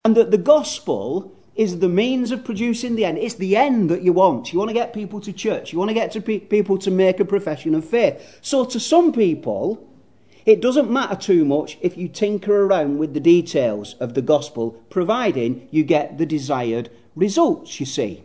And that the gospel is the means of producing the end. It's the end that you want. You want to get people to church. You want to get people to make a profession of faith. So to some people, it doesn't matter too much if you tinker around with the details of the gospel, providing you get the desired results, you see.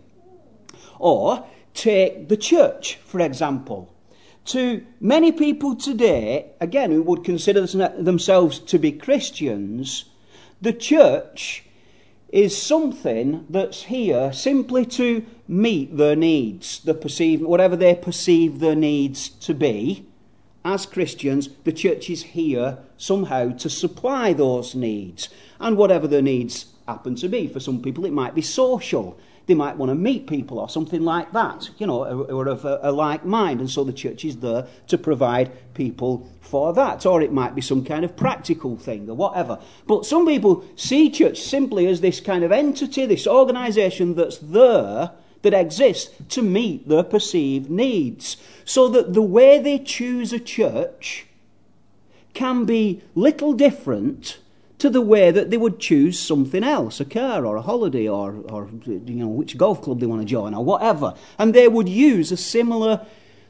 Or take the church, for example. To many people today, again, who would consider themselves to be Christians, the church is something that's here simply to meet their needs, whatever they perceive their needs to be. As Christians, the church is here somehow to supply those needs. And whatever their needs happen to be. For some people, it might be social. They might want to meet people or something like that, who are of a like mind. And so the church is there to provide people for that. Or it might be some kind of practical thing or whatever. But some people see church simply as this kind of entity, this organisation that's there, that exists to meet their perceived needs. So that the way they choose a church can be little different to the way that they would choose something else, a car or a holiday or which golf club they want to join or whatever. And they would use a similar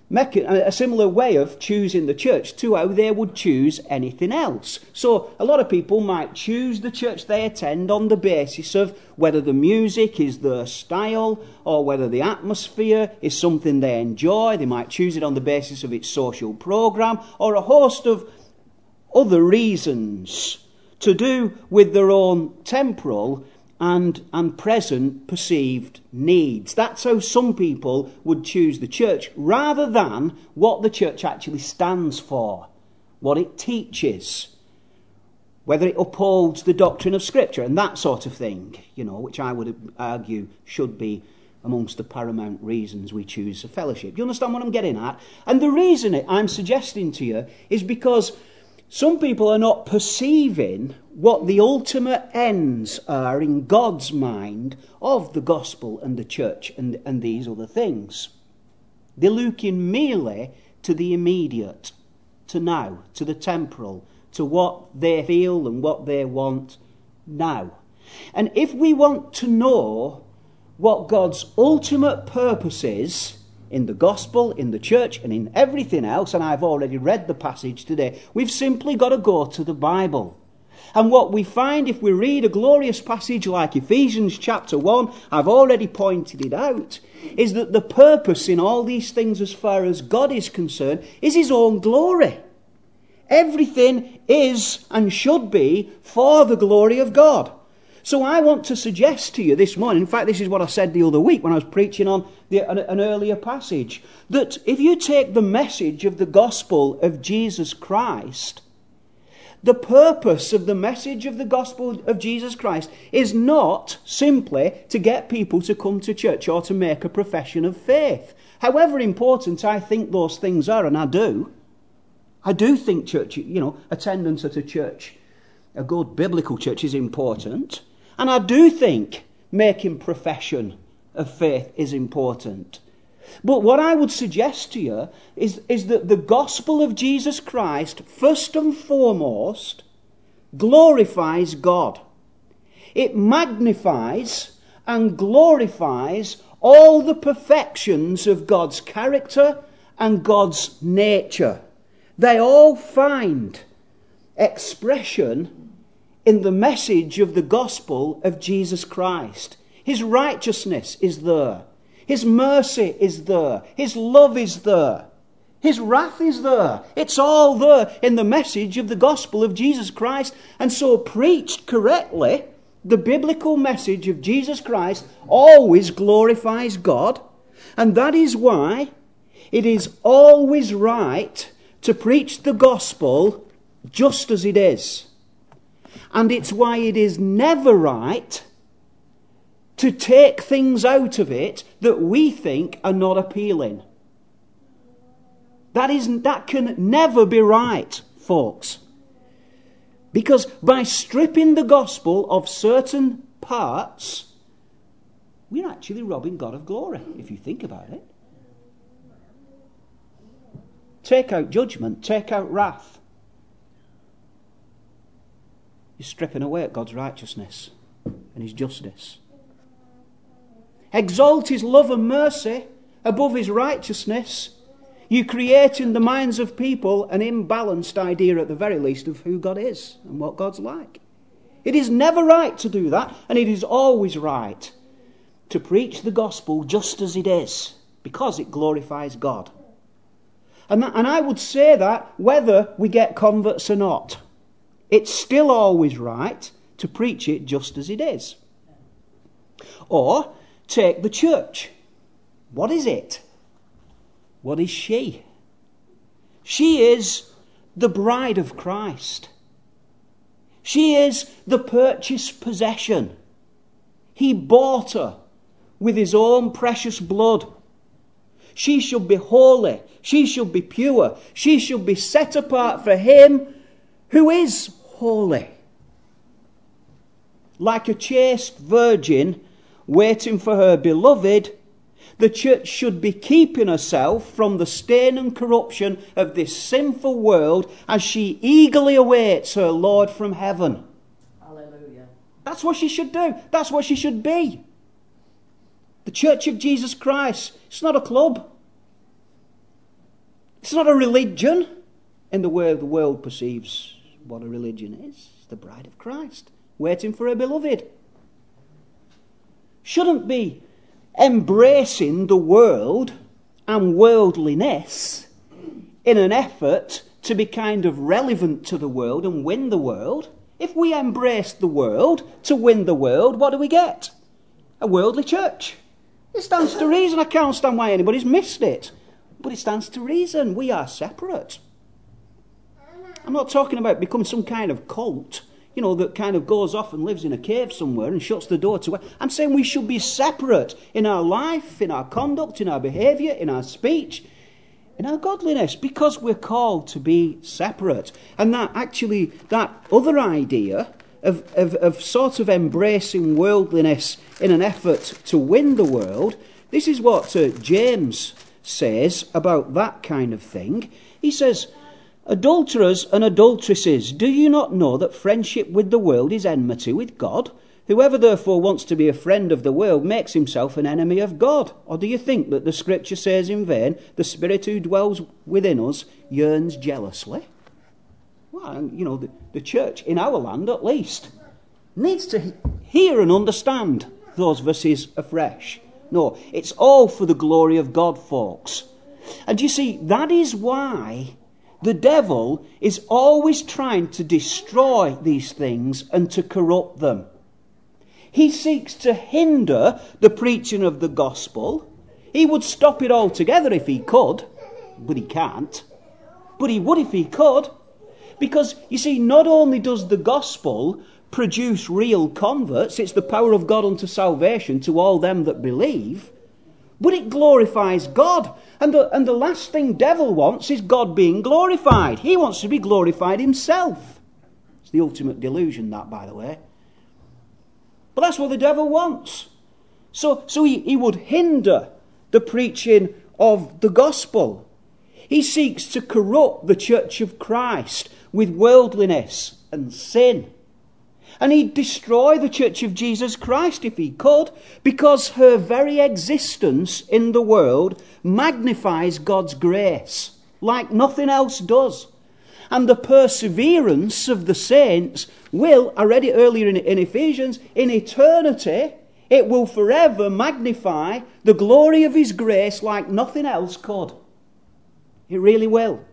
way of choosing the church to how they would choose anything else. So a lot of people might choose the church they attend on the basis of whether the music is their style or whether the atmosphere is something they enjoy. They might choose it on the basis of its social programme or a host of other reasons to do with their own temporal and present perceived needs. That's how some people would choose the church, rather than what the church actually stands for, what it teaches, whether it upholds the doctrine of Scripture and that sort of thing, which I would argue should be amongst the paramount reasons we choose a fellowship. Do you understand what I'm getting at? And the reason I'm suggesting to you is because some people are not perceiving what the ultimate ends are in God's mind of the gospel and the church and these other things. They're looking merely to the immediate, to now, to the temporal, to what they feel and what they want now. And if we want to know what God's ultimate purpose is in the gospel, in the church, and in everything else, and I've already read the passage today, we've simply got to go to the Bible. And what we find if we read a glorious passage like Ephesians chapter 1, I've already pointed it out, is that the purpose in all these things as far as God is concerned is His own glory. Everything is and should be for the glory of God. So I want to suggest to you this morning, in fact this is what I said the other week when I was preaching on an earlier passage, that if you take the message of the gospel of Jesus Christ, the purpose of the message of the gospel of Jesus Christ is not simply to get people to come to church or to make a profession of faith. However important I think those things are, and I do think church, attendance at a church, a good biblical church, is important. And I do think making profession of faith is important. But what I would suggest to you is that the gospel of Jesus Christ, first and foremost, glorifies God. It magnifies and glorifies all the perfections of God's character and God's nature. They all find expression in the message of the gospel of Jesus Christ. His righteousness is there. His mercy is there. His love is there. His wrath is there. It's all there in the message of the gospel of Jesus Christ. And so preached correctly, the biblical message of Jesus Christ always glorifies God. And that is why it is always right to preach the gospel just as it is. And it's why it is never right to take things out of it that we think are not appealing. That can never be right, folks. Because by stripping the gospel of certain parts, we're actually robbing God of glory, if you think about it. Take out judgment, take out wrath. You're stripping away at God's righteousness. and his justice. Exalt his love and mercy above his righteousness. You create in the minds of people an imbalanced idea at the very least of who God is and what God's like. It is never right to do that, and it is always right to preach the gospel just as it is, because it glorifies God. And I would say that whether we get converts or not, it's still always right to preach it just as it is. Or take the church. What is it? What is she? She is the bride of Christ. She is the purchased possession. He bought her with his own precious blood. She should be holy. She should be pure. She should be set apart for him who is holy. Like a chaste virgin waiting for her beloved, the church should be keeping herself from the stain and corruption of this sinful world as she eagerly awaits her Lord from heaven. Hallelujah. That's what she should do. That's what she should be. The Church of Jesus Christ, it's not a club. It's not a religion in the way the world perceives what a religion is. It's the bride of Christ, waiting for her beloved. Shouldn't be embracing the world and worldliness in an effort to be kind of relevant to the world and win the world. If we embrace the world to win the world, what do we get? A worldly church. It stands to reason. I can't understand why anybody's missed it. But it stands to reason. We are separate. I'm not talking about becoming some kind of cult, that kind of goes off and lives in a cave somewhere and shuts the door to it. I'm saying we should be separate in our life, in our conduct, in our behaviour, in our speech, in our godliness, because we're called to be separate. And that other idea of sort of embracing worldliness in an effort to win the world, this is what James says about that kind of thing. He says, "Adulterers and adulteresses, do you not know that friendship with the world is enmity with God? Whoever therefore wants to be a friend of the world makes himself an enemy of God. Or do you think that the scripture says in vain, the Spirit who dwells within us yearns jealously?" Well, the church, in our land at least, needs to hear and understand those verses afresh. No, it's all for the glory of God, folks. And you see, that is why the devil is always trying to destroy these things and to corrupt them. He seeks to hinder the preaching of the gospel. He would stop it altogether if he could, but he can't. But he would if he could. Because, you see, not only does the gospel produce real converts, it's the power of God unto salvation to all them that believe, but it glorifies God. And the last thing devil wants is God being glorified. He wants to be glorified himself. It's the ultimate delusion, that, by the way. But that's what the devil wants. So he would hinder the preaching of the gospel. He seeks to corrupt the church of Christ with worldliness and sin. And he'd destroy the church of Jesus Christ if he could, because her very existence in the world magnifies God's grace like nothing else does. And the perseverance of the saints will, I read it earlier in Ephesians, in eternity, it will forever magnify the glory of his grace like nothing else could. It really will.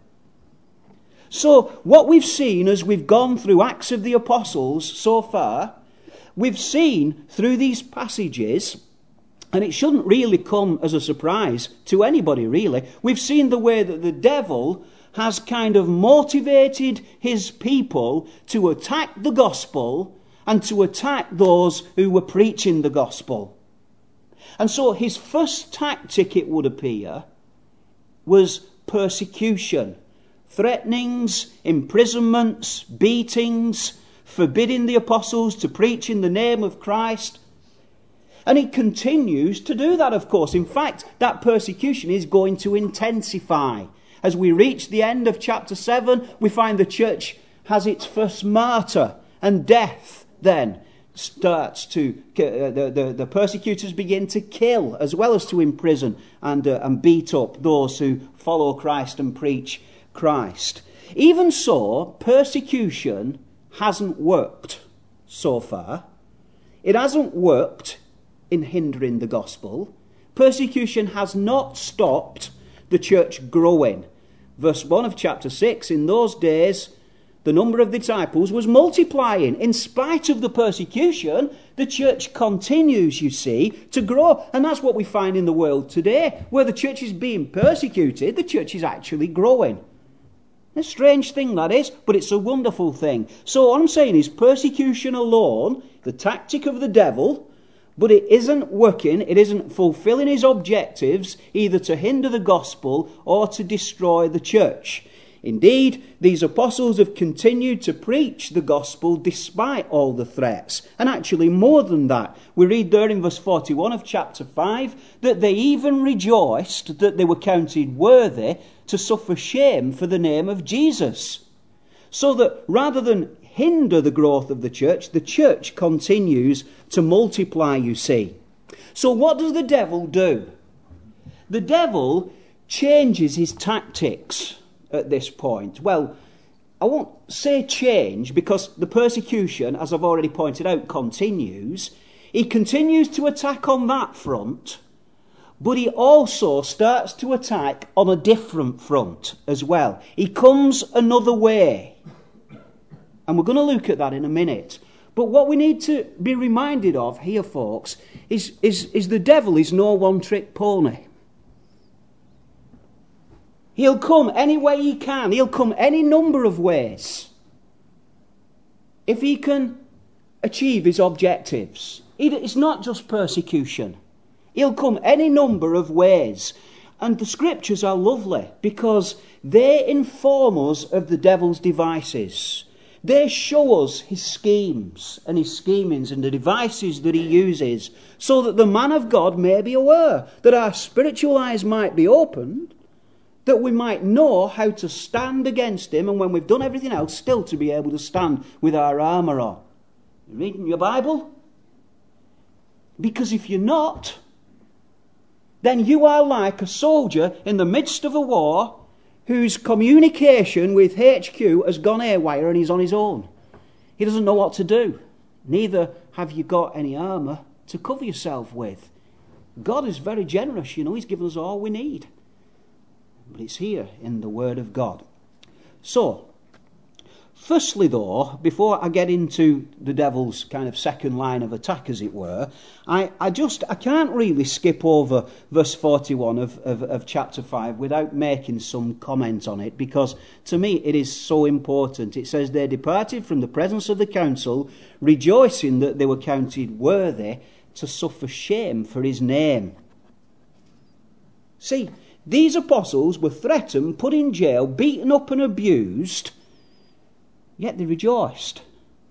So what we've seen as we've gone through Acts of the Apostles so far, we've seen through these passages, and it shouldn't really come as a surprise to anybody really, we've seen the way that the devil has kind of motivated his people to attack the gospel and to attack those who were preaching the gospel. And so his first tactic, it would appear, was persecution. Threatenings, imprisonments, beatings, forbidding the apostles to preach in the name of Christ. And he continues to do that, of course. In fact, that persecution is going to intensify. As we reach the end of chapter 7, we find the church has its first martyr and death then starts to, the persecutors begin to kill as well as to imprison and beat up those who follow Christ and preach Christ. Even so, persecution hasn't worked so far. It hasn't worked in hindering the gospel. Persecution has not stopped the church growing. Verse 1 of chapter 6, in those days the number of disciples was multiplying. In spite of the persecution, the church continues, you see, to grow. And that's what we find in the world today. Where the church is being persecuted, the church is actually growing. A strange thing that is, but it's a wonderful thing. So what I'm saying is persecution alone, the tactic of the devil, but it isn't working, it isn't fulfilling his objectives, either to hinder the gospel or to destroy the church. Indeed, these apostles have continued to preach the gospel despite all the threats. And actually more than that. We read there in verse 41 of chapter 5 that they even rejoiced that they were counted worthy to suffer shame for the name of Jesus. So that rather than hinder the growth of the church continues to multiply, you see. So what does the devil do? The devil changes his tactics at this point. Well, I won't say change because the persecution, as I've already pointed out, continues. He continues to attack on that front, but he also starts to attack on a different front as well. He comes another way. And we're going to look at that in a minute. But what we need to be reminded of here, folks, is the devil is no one-trick pony. He'll come any way he can. He'll come any number of ways. If he can achieve his objectives. It's not just persecution. He'll come any number of ways. And the scriptures are lovely because they inform us of the devil's devices. They show us his schemes and his schemings and the devices that he uses so that the man of God may be aware, that our spiritual eyes might be opened, that we might know how to stand against him, and when we've done everything else, still to be able to stand with our armour on. You reading your Bible? Because if you're not, then you are like a soldier in the midst of a war whose communication with HQ has gone haywire and he's on his own. He doesn't know what to do. Neither have you got any armour to cover yourself with. God is very generous, He's given us all we need. But it's here in the Word of God. So, firstly though, before I get into the devil's kind of second line of attack, as it were, I can't really skip over verse 41 of chapter 5 without making some comment on it, because to me it is so important. It says, they departed from the presence of the council, rejoicing that they were counted worthy to suffer shame for his name. See, these apostles were threatened, put in jail, beaten up and abused, yet they rejoiced.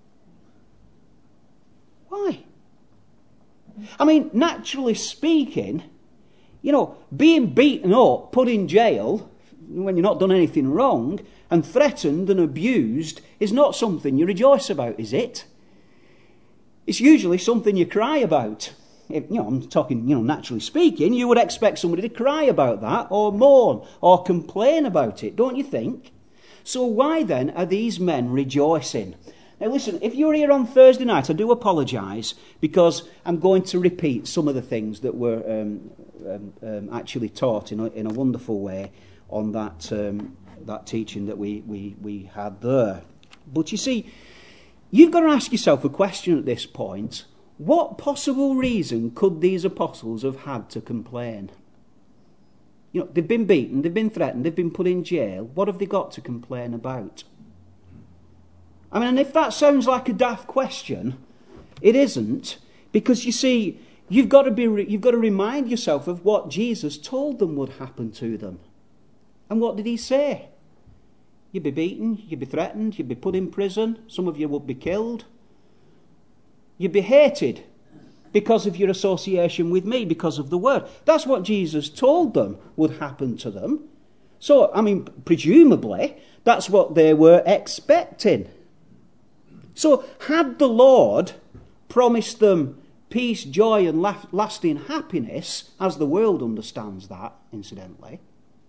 Why? I mean, naturally speaking, being beaten up, put in jail, when you've not done anything wrong, and threatened and abused, is not something you rejoice about, is it? It's usually something you cry about. I'm talking, naturally speaking, you would expect somebody to cry about that, or mourn, or complain about it, don't you think? So why then are these men rejoicing? Now listen, if you're here on Thursday night, I do apologise, because I'm going to repeat some of the things that were actually taught in a wonderful way on that teaching that we had there. But you see, you've got to ask yourself a question at this point. What possible reason could these apostles have had to complain? They've been beaten, they've been threatened, they've been put in jail. What have they got to complain about? I mean, and if that sounds like a daft question, it isn't, because you see, you've got to remind yourself of what Jesus told them would happen to them. And what did he say? You'd be beaten, you'd be threatened, you'd be put in prison, some of you would be killed. You'd be hated because of your association with me, because of the word. That's what Jesus told them would happen to them. So, I mean, presumably, that's what they were expecting. So, had the Lord promised them peace, joy, and lasting happiness, as the world understands that, incidentally,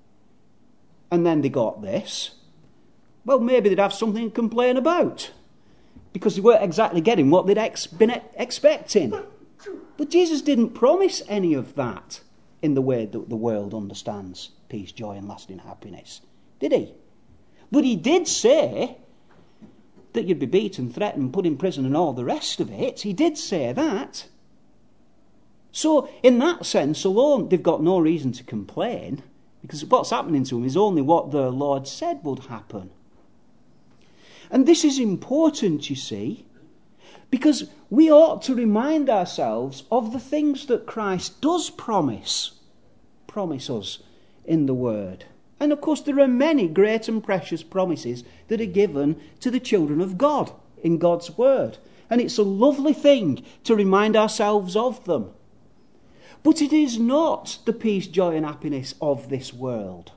and then they got this, well, maybe they'd have something to complain about, because they weren't exactly getting what they'd been expecting. But Jesus didn't promise any of that in the way that the world understands peace, joy, and lasting happiness, did he? But he did say that you'd be beaten, threatened, put in prison, and all the rest of it. He did say that. So, in that sense alone, they've got no reason to complain, because what's happening to them is only what the Lord said would happen. And this is important, you see, because we ought to remind ourselves of the things that Christ does promise us in the Word. And of course there are many great and precious promises that are given to the children of God in God's Word. And it's a lovely thing to remind ourselves of them. But it is not the peace, joy and happiness of this world.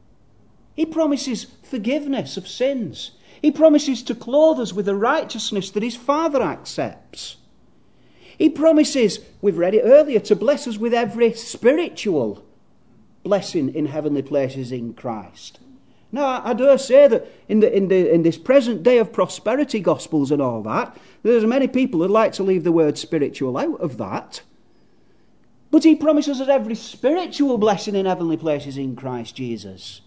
He promises forgiveness of sins. He promises to clothe us with a righteousness that his Father accepts. He promises, we've read it earlier, to bless us with every spiritual blessing in heavenly places in Christ. Now, I dare say that in this present day of prosperity gospels and all that, there's many people who'd like to leave the word spiritual out of that. But he promises us every spiritual blessing in heavenly places in Christ Jesus.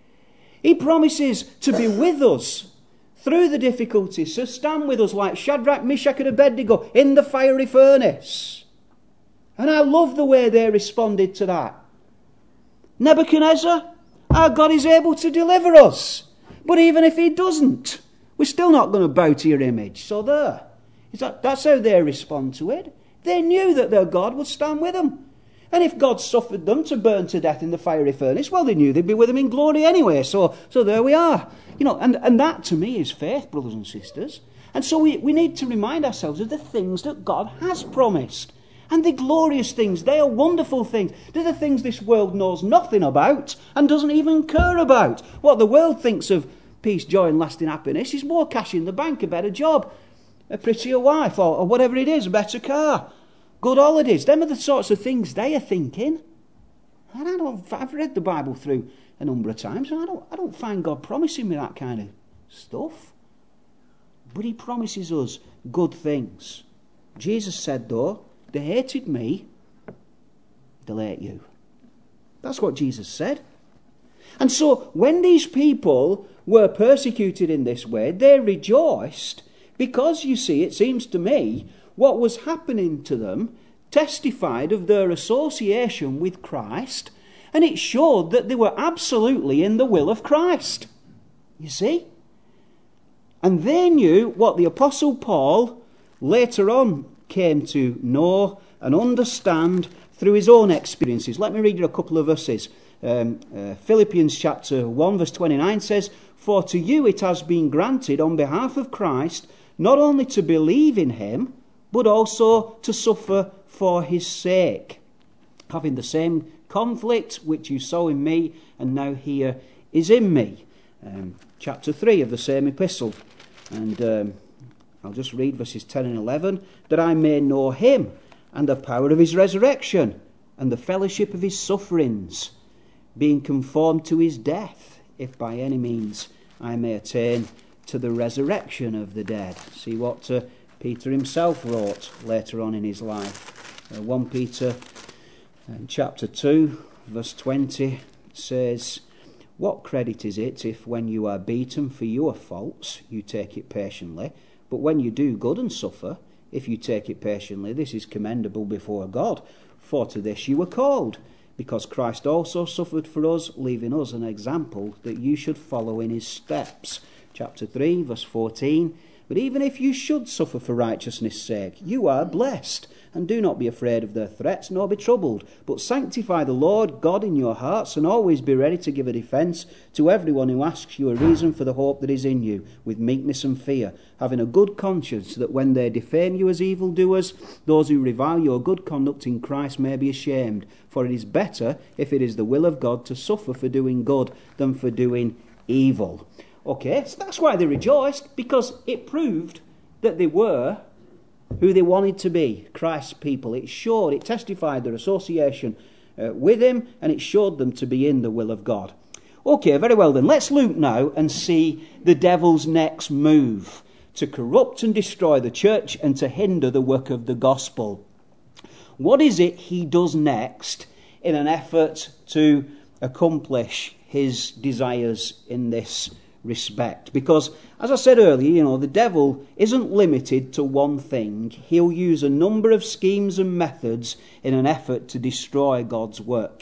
He promises to be with us through the difficulties, to stand with us like Shadrach, Meshach and Abednego in the fiery furnace. And I love the way they responded to that. Nebuchadnezzar, our God is able to deliver us. But even if he doesn't, we're still not going to bow to your image. So there. That's how they respond to it. They knew that their God would stand with them. And if God suffered them to burn to death in the fiery furnace, well, they knew they'd be with him in glory anyway. So there we are. You know, and that to me is faith, brothers and sisters. And so we need to remind ourselves of the things that God has promised. And the glorious things, they are wonderful things. They're the things this world knows nothing about and doesn't even care about. What the world thinks of peace, joy and lasting happiness is more cash in the bank, a better job, a prettier wife, or whatever it is, a better car, good holidays. Them are the sorts of things they are thinking. And I've read the Bible through a number of times, and I don't find God promising me that kind of stuff. But he promises us good things. Jesus said, though, they hated me, they'll hate you. That's what Jesus said. And so when these people were persecuted in this way, they rejoiced because, you see, it seems to me, what was happening to them testified of their association with Christ, and it showed that they were absolutely in the will of Christ. You see? And they knew what the Apostle Paul later on came to know and understand through his own experiences. Let me read you a couple of verses. Philippians chapter 1 verse 29 says, "For to you it has been granted on behalf of Christ not only to believe in him, but also to suffer for his sake, having the same conflict which you saw in me and now here is in me." Chapter 3 of the same epistle. And I'll just read verses 10 and 11. "That I may know him and the power of his resurrection and the fellowship of his sufferings, being conformed to his death, if by any means I may attain to the resurrection of the dead." See what Peter himself wrote later on in his life. 1 Peter chapter 2 verse 20 says, "What credit is it if when you are beaten for your faults you take it patiently? But when you do good and suffer, if you take it patiently, this is commendable before God. For to this you were called, because Christ also suffered for us, leaving us an example that you should follow in his steps." Chapter 3, verse 14. "But even if you should suffer for righteousness' sake, you are blessed. And do not be afraid of their threats, nor be troubled. But sanctify the Lord God in your hearts, and always be ready to give a defence to everyone who asks you a reason for the hope that is in you, with meekness and fear, having a good conscience, that when they defame you as evildoers, those who revile your good conduct in Christ may be ashamed. For it is better, if it is the will of God, to suffer for doing good than for doing evil." Okay, so that's why they rejoiced, because it proved that they were who they wanted to be, Christ's people. It testified their association with him, and it showed them to be in the will of God. Okay, very well then. Let's look now and see the devil's next move to corrupt and destroy the church and to hinder the work of the gospel. What is it he does next in an effort to accomplish his desires in this respect? Because, as I said earlier, the devil isn't limited to one thing. He'll use a number of schemes and methods in an effort to destroy God's work.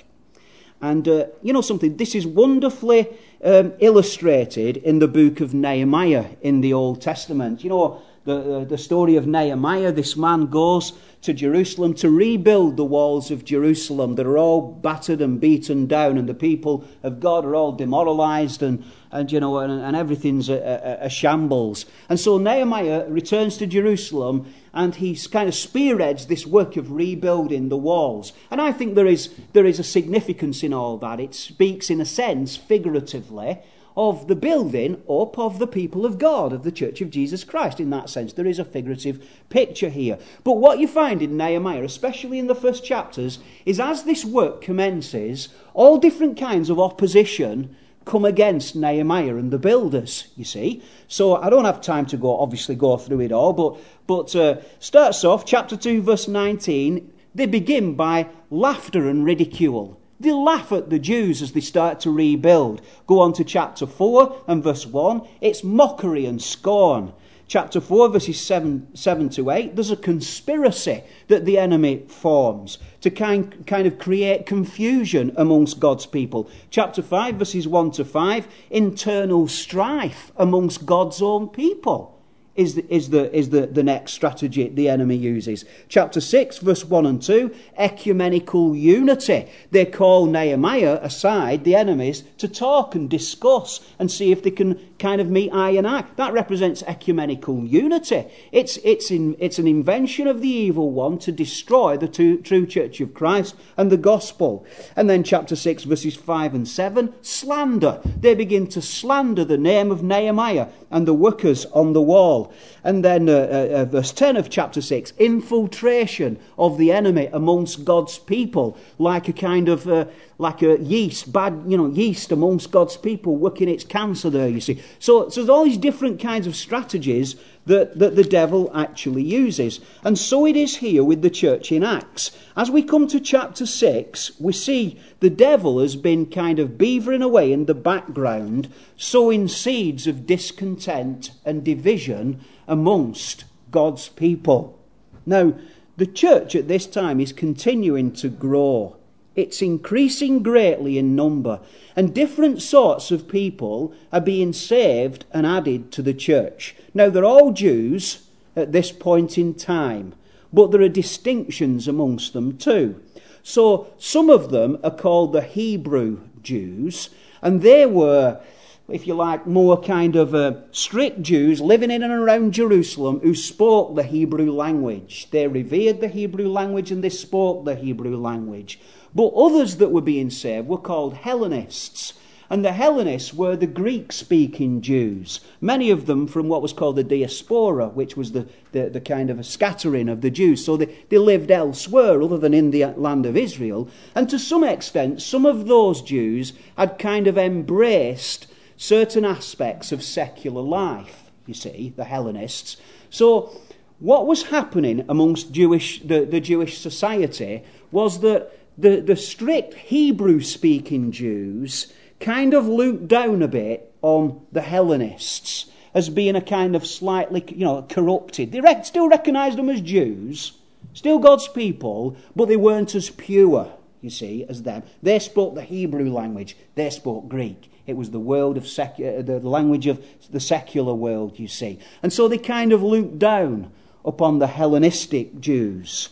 And something, this is wonderfully illustrated in the book of Nehemiah in the Old Testament. The story of Nehemiah. This man goes to Jerusalem to rebuild the walls of Jerusalem that are all battered and beaten down, and the people of God are all demoralized, and everything's a shambles. And so Nehemiah returns to Jerusalem, and he kind of spearheads this work of rebuilding the walls. And I think there is a significance in all that. It speaks, in a sense, figuratively, of the building up of the people of God, of the Church of Jesus Christ. In that sense, there is a figurative picture here. But what you find in Nehemiah, especially in the first chapters, is as this work commences, all different kinds of opposition come against Nehemiah and the builders, you see. So I don't have time to go through it all, but starts off, chapter 2, verse 19, they begin by laughter and ridicule. They laugh at the Jews as they start to rebuild. Go on to chapter 4 and verse 1. It's mockery and scorn. Chapter 4, verses 7 to 8. There's a conspiracy that the enemy forms to kind of create confusion amongst God's people. Chapter 5, verses 1 to 5. Internal strife amongst God's own people is the next strategy the enemy uses. Chapter 6, verse 1 and 2, ecumenical unity. They call Nehemiah aside, the enemies, to talk and discuss and see if they can kind of meet eye and eye. That represents ecumenical unity. It's an invention of the evil one to destroy the true Church of Christ and the gospel. And then chapter 6, verses 5 and 7, slander. They begin to slander the name of Nehemiah and the workers on the wall. And then verse 10 of chapter 6, infiltration of the enemy amongst God's people, like a kind of like a yeast, yeast amongst God's people, working its cancer there, you see. So there's all these different kinds of strategies that the devil actually uses. And so it is here with the church in Acts. As we come to chapter 6, we see the devil has been kind of beavering away in the background, sowing seeds of discontent and division amongst God's people. Now, the church at this time is continuing to grow. It's increasing greatly in number, and different sorts of people are being saved and added to the church. Now, they're all Jews at this point in time, but there are distinctions amongst them too. So some of them are called the Hebrew Jews, and they were, if you like, more kind of strict Jews living in and around Jerusalem who spoke the Hebrew language. They revered the Hebrew language and they spoke the Hebrew language. But others that were being saved were called Hellenists. And the Hellenists were the Greek-speaking Jews, many of them from what was called the diaspora, which was the kind of a scattering of the Jews. So they lived elsewhere other than in the land of Israel. And to some extent, some of those Jews had kind of embraced certain aspects of secular life, you see, the Hellenists. So what was happening amongst the Jewish society was that the strict Hebrew-speaking Jews kind of looked down a bit on the Hellenists as being a kind of slightly, corrupted. They still recognised them as Jews, still God's people, but they weren't as pure, you see, as them. They spoke the Hebrew language. They spoke Greek. It was the world of the language of the secular world, you see. And so they kind of looked down upon the Hellenistic Jews.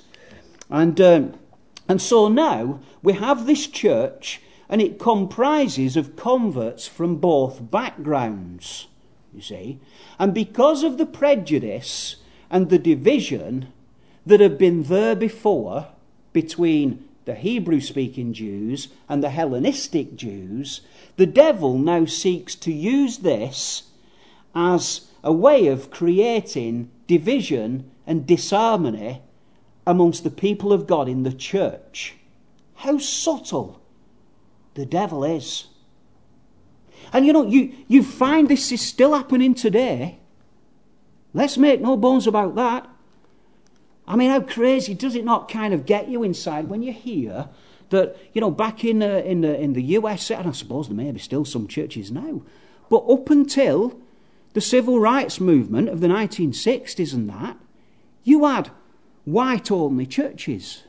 And so now we have this church, and it comprises of converts from both backgrounds, you see. And because of the prejudice and the division that had been there before between the Hebrew-speaking Jews and the Hellenistic Jews, the devil now seeks to use this as a way of creating division and disharmony amongst the people of God in the church. How subtle the devil is. And you find this is still happening today. Let's make no bones about that. I mean, how crazy does it not kind of get you inside when you hear that, back in the US, and I suppose there may be still some churches now, but up until the civil rights movement of the 1960s and that, you had white-only churches,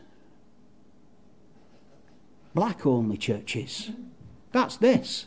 black-only churches. That's this.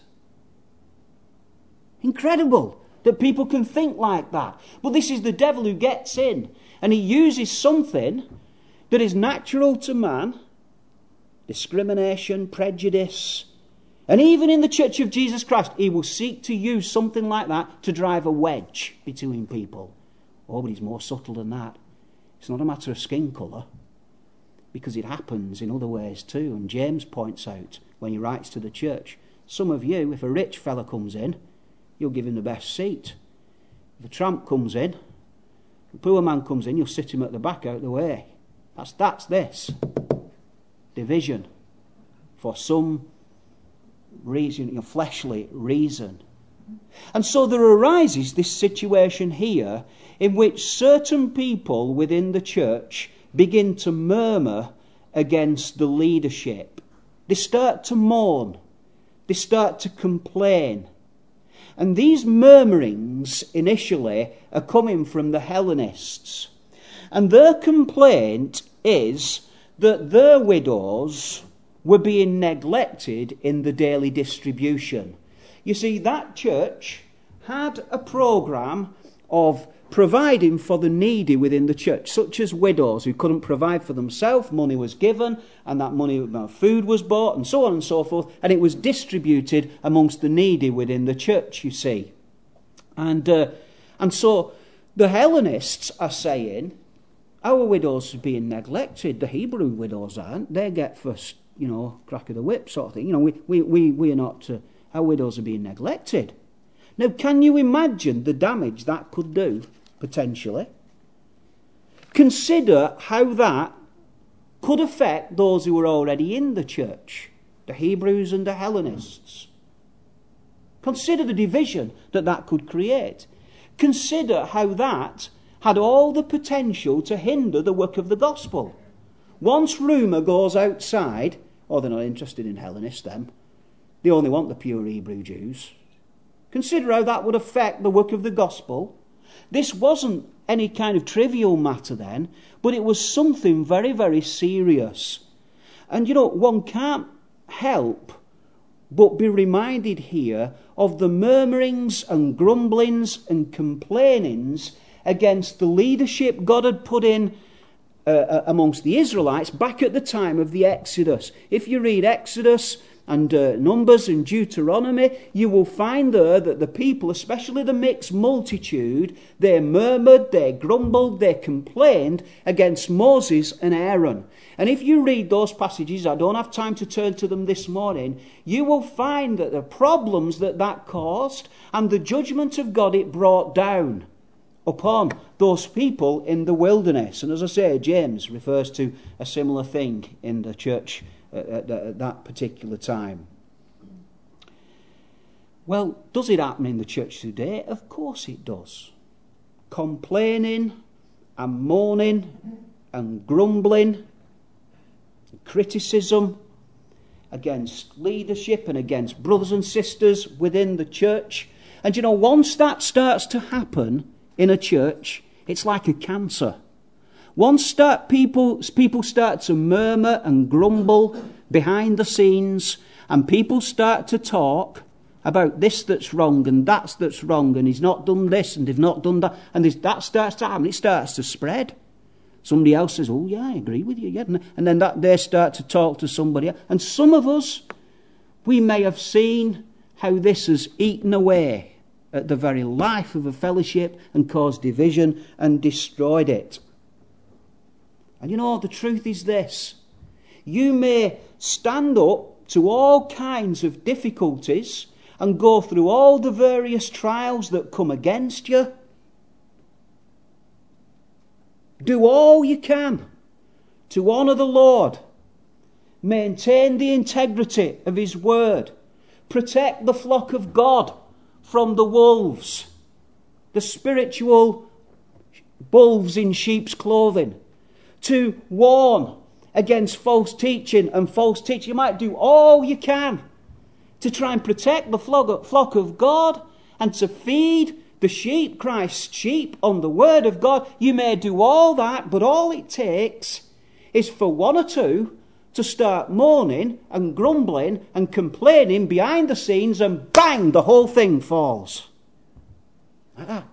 Incredible that people can think like that. But this is the devil who gets in, and he uses something that is natural to man, discrimination, prejudice, and even in the Church of Jesus Christ, he will seek to use something like that to drive a wedge between people. Oh, but he's more subtle than that. It's not a matter of skin colour, because it happens in other ways too. And James points out when he writes to the church, some of you, if a rich fella comes in, you'll give him the best seat. If a tramp comes in, a poor man comes in, you'll sit him at the back out of the way. That's this. Division. For some reason, fleshly reason. And so there arises this situation here in which certain people within the church begin to murmur against the leadership. They start to mourn. They start to complain. And these murmurings initially are coming from the Hellenists. And their complaint is that their widows were being neglected in the daily distribution. You see, that church had a programme of providing for the needy within the church, such as widows who couldn't provide for themselves. Money was given, and that money, food was bought, and so on and so forth, and it was distributed amongst the needy within the church, you see. And so the Hellenists are saying, our widows are being neglected. The Hebrew widows aren't. They get first, crack of the whip sort of thing. We are not, our widows are being neglected. Now, can you imagine the damage that could do, potentially? Consider how that could affect those who were already in the church, the Hebrews and the Hellenists. Consider the division that could create. Consider how that had all the potential to hinder the work of the gospel. Once rumour goes outside, they're not interested in Hellenists then. They only want the pure Hebrew Jews. Consider how that would affect the work of the gospel. This wasn't any kind of trivial matter then, but it was something very, very serious. And one can't help but be reminded here of the murmurings and grumblings and complainings against the leadership God had put in amongst the Israelites back at the time of the Exodus. If you read Exodus and Numbers and Deuteronomy, you will find there that the people, especially the mixed multitude, they murmured, they grumbled, they complained against Moses and Aaron. And if you read those passages, I don't have time to turn to them this morning, you will find that the problems that caused and the judgment of God it brought down upon those people in the wilderness. And as I say, James refers to a similar thing in the church at that particular time. Well, does it happen in the church today? Of course it does. Complaining and moaning and grumbling, criticism against leadership and against brothers and sisters within the church. And once that starts to happen in a church, it's like a cancer. Once people start to murmur and grumble behind the scenes, and people start to talk about this that's wrong and that's wrong, and he's not done this and they've not done that, and that starts to happen, it starts to spread. Somebody else says, oh yeah, I agree with you, yeah. And then they start to talk to somebody else. And some of us, we may have seen how this has eaten away at the very life of a fellowship and caused division and destroyed it. And the truth is this. You may stand up to all kinds of difficulties and go through all the various trials that come against you. Do all you can to honour the Lord. Maintain the integrity of his word. Protect the flock of God from the wolves, the spiritual wolves in sheep's clothing. To warn against false teaching and false teaching. You might do all you can to try and protect the flock of God and to feed the sheep, Christ's sheep, on the word of God. You may do all that, but all it takes is for one or two to start moaning and grumbling and complaining behind the scenes, and bang, the whole thing falls. Like that.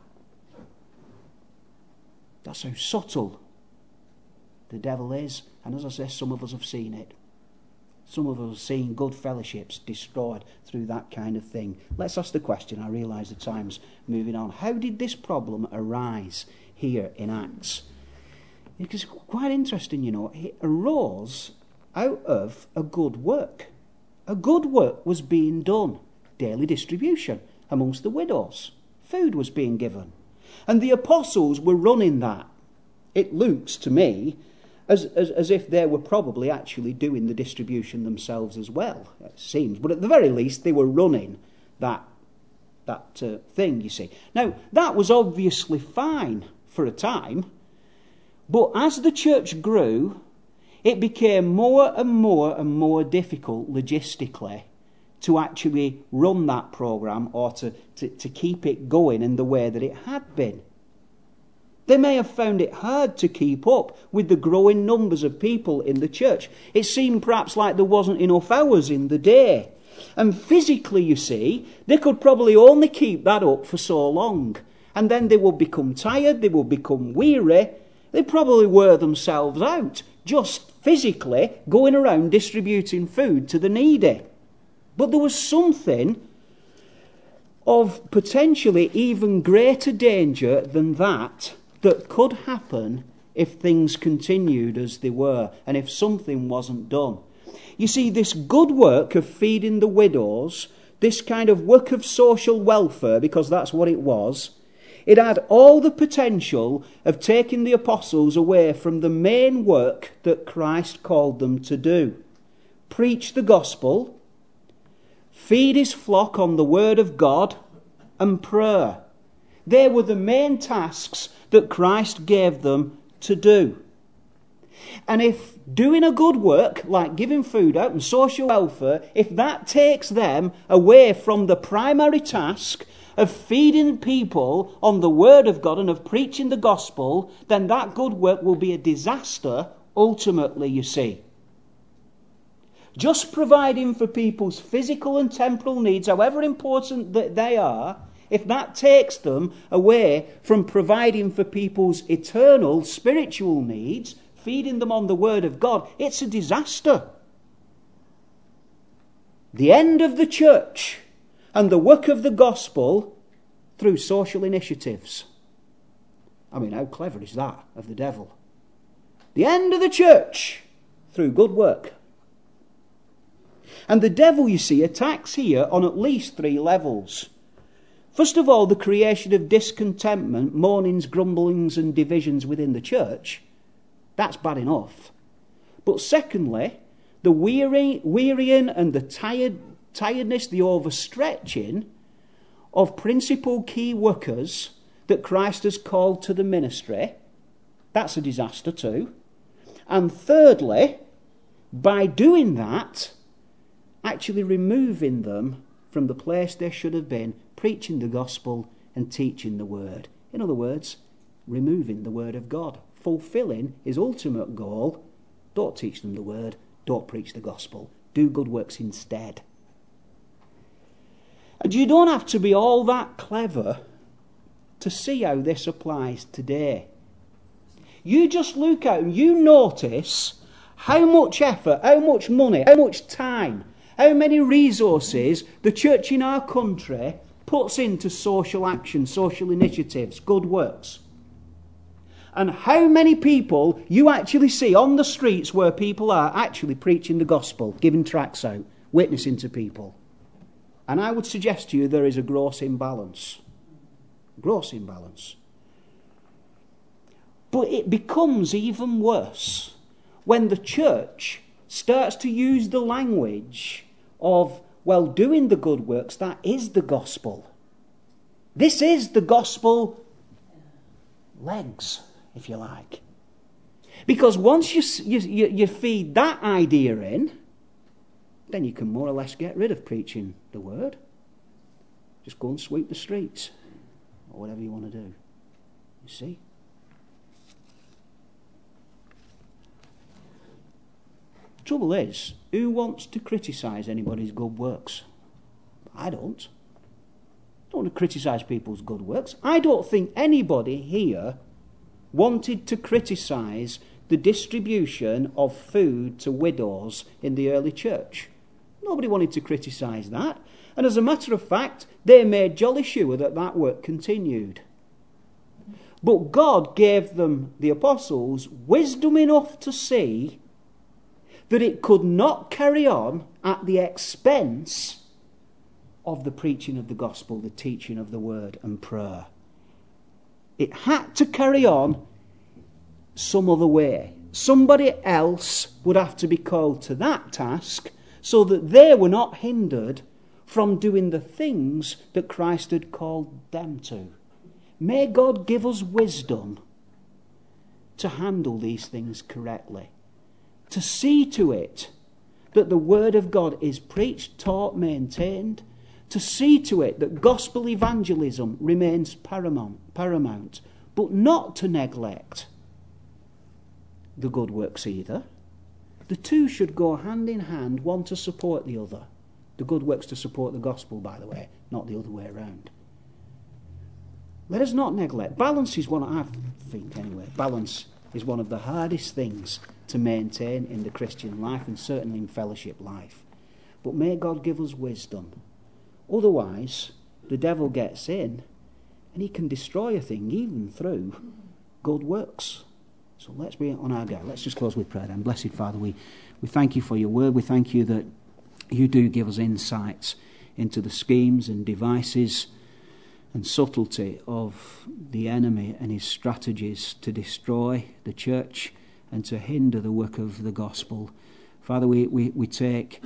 That's how subtle the devil is. And as I say, some of us have seen it. Some of us have seen good fellowships destroyed through that kind of thing. Let's ask the question. I realise the time's moving on. How did this problem arise here in Acts? Because it's quite interesting, It arose out of a good work. A good work was being done. Daily distribution amongst the widows. Food was being given. And the apostles were running that. It looks to me as if they were probably actually doing the distribution themselves as well, it seems. But at the very least, they were running that thing, you see. Now, that was obviously fine for a time, but as the church grew, it became more and more and more difficult logistically to actually run that programme or to keep it going in the way that it had been. They may have found it hard to keep up with the growing numbers of people in the church. It seemed perhaps like there wasn't enough hours in the day. And physically, you see, they could probably only keep that up for so long. And then they would become tired, they would become weary. They probably wear themselves out, just physically going around distributing food to the needy. But there was something of potentially even greater danger than that could happen if things continued as they were and if something wasn't done. You see, this good work of feeding the widows, this kind of work of social welfare, because that's what it was, it had all the potential of taking the apostles away from the main work that Christ called them to do. Preach the gospel, feed his flock on the word of God, and prayer. They were the main tasks that Christ gave them to do. And if doing a good work, like giving food out and social welfare, if that takes them away from the primary task of feeding people on the word of God and of preaching the gospel, then that good work will be a disaster ultimately, you see. Just providing for people's physical and temporal needs, however important that they are, if that takes them away from providing for people's eternal spiritual needs, feeding them on the word of God, it's a disaster. The end of the church and the work of the gospel through social initiatives. I mean, how clever is that of the devil? The end of the church through good work. And the devil, you see, attacks here on at least 3 levels. First of all, the creation of discontentment, moanings, grumblings and divisions within the church. That's bad enough. But secondly, the wearying and the tiredness, the overstretching of principal key workers that Christ has called to the ministry. That's a disaster too. And thirdly, by doing that, actually removing them from the place they should have been, preaching the gospel and teaching the word. In other words, removing the word of God, fulfilling his ultimate goal. Don't teach them the word, don't preach the gospel, do good works instead. And you don't have to be all that clever to see how this applies today. You just look out and you notice how much effort, how much money, how much time, how many resources the church in our country puts into social action, social initiatives, good works. And how many people you actually see on the streets where people are actually preaching the gospel, giving tracts out, witnessing to people. And I would suggest to you there is a gross imbalance. Gross imbalance. But it becomes even worse when the church starts to use the language of, well, doing the good works, that is the gospel. This is the gospel legs, if you like. Because once you feed that idea in, then you can more or less get rid of preaching the word. Just go and sweep the streets, or whatever you want to do. You see? Trouble is, who wants to criticise anybody's good works? I don't. I don't want to criticise people's good works. I don't think anybody here wanted to criticise the distribution of food to widows in the early church. Nobody wanted to criticise that. And as a matter of fact, they made jolly sure that that work continued. But God gave them, the apostles, wisdom enough to see that it could not carry on at the expense of the preaching of the gospel, the teaching of the word and prayer. It had to carry on some other way. Somebody else would have to be called to that task so that they were not hindered from doing the things that Christ had called them to. May God give us wisdom to handle these things correctly, to see to it that the Word of God is preached, taught, maintained, to see to it that gospel evangelism remains paramount, but not to neglect the good works either. The two should go hand in hand, one to support the other. The good works to support the gospel, by the way, not the other way around. Let us not neglect. Balance is balance is one of the hardest things to maintain in the Christian life and certainly in fellowship life. But may God give us wisdom. Otherwise, the devil gets in and he can destroy a thing even through good works. So let's be on our guard. Let's just close with prayer then. Blessed Father, we thank you for your word. We thank you that you do give us insights into the schemes and devices and subtlety of the enemy and his strategies to destroy the church and to hinder the work of the gospel. Father, we take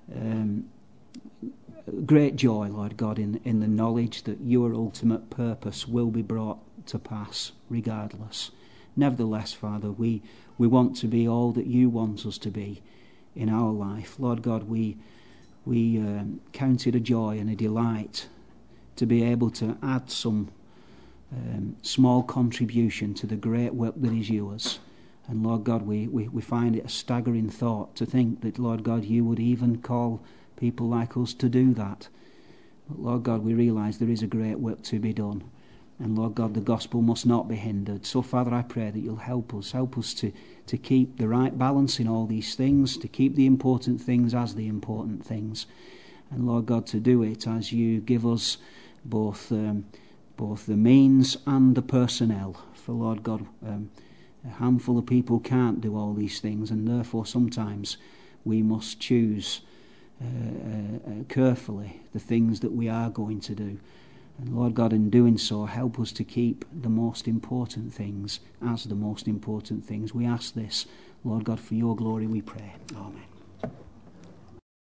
great joy, Lord God, in the knowledge that your ultimate purpose will be brought to pass regardless. Nevertheless, Father, we want to be all that you want us to be in our life. Lord God, we count it a joy and a delight to be able to add some small contribution to the great work that is yours. And Lord God, we find it a staggering thought to think that, Lord God, you would even call people like us to do that. But Lord God, we realise there is a great work to be done. And Lord God, the gospel must not be hindered. So Father, I pray that you'll help us to keep the right balance in all these things, to keep the important things as the important things. And Lord God, to do it as you give us both the means and the personnel. For Lord God, a handful of people can't do all these things, and therefore sometimes we must choose carefully the things that we are going to do. And Lord God, in doing so, help us to keep the most important things as the most important things. We ask this, Lord God, for your glory we pray. Amen.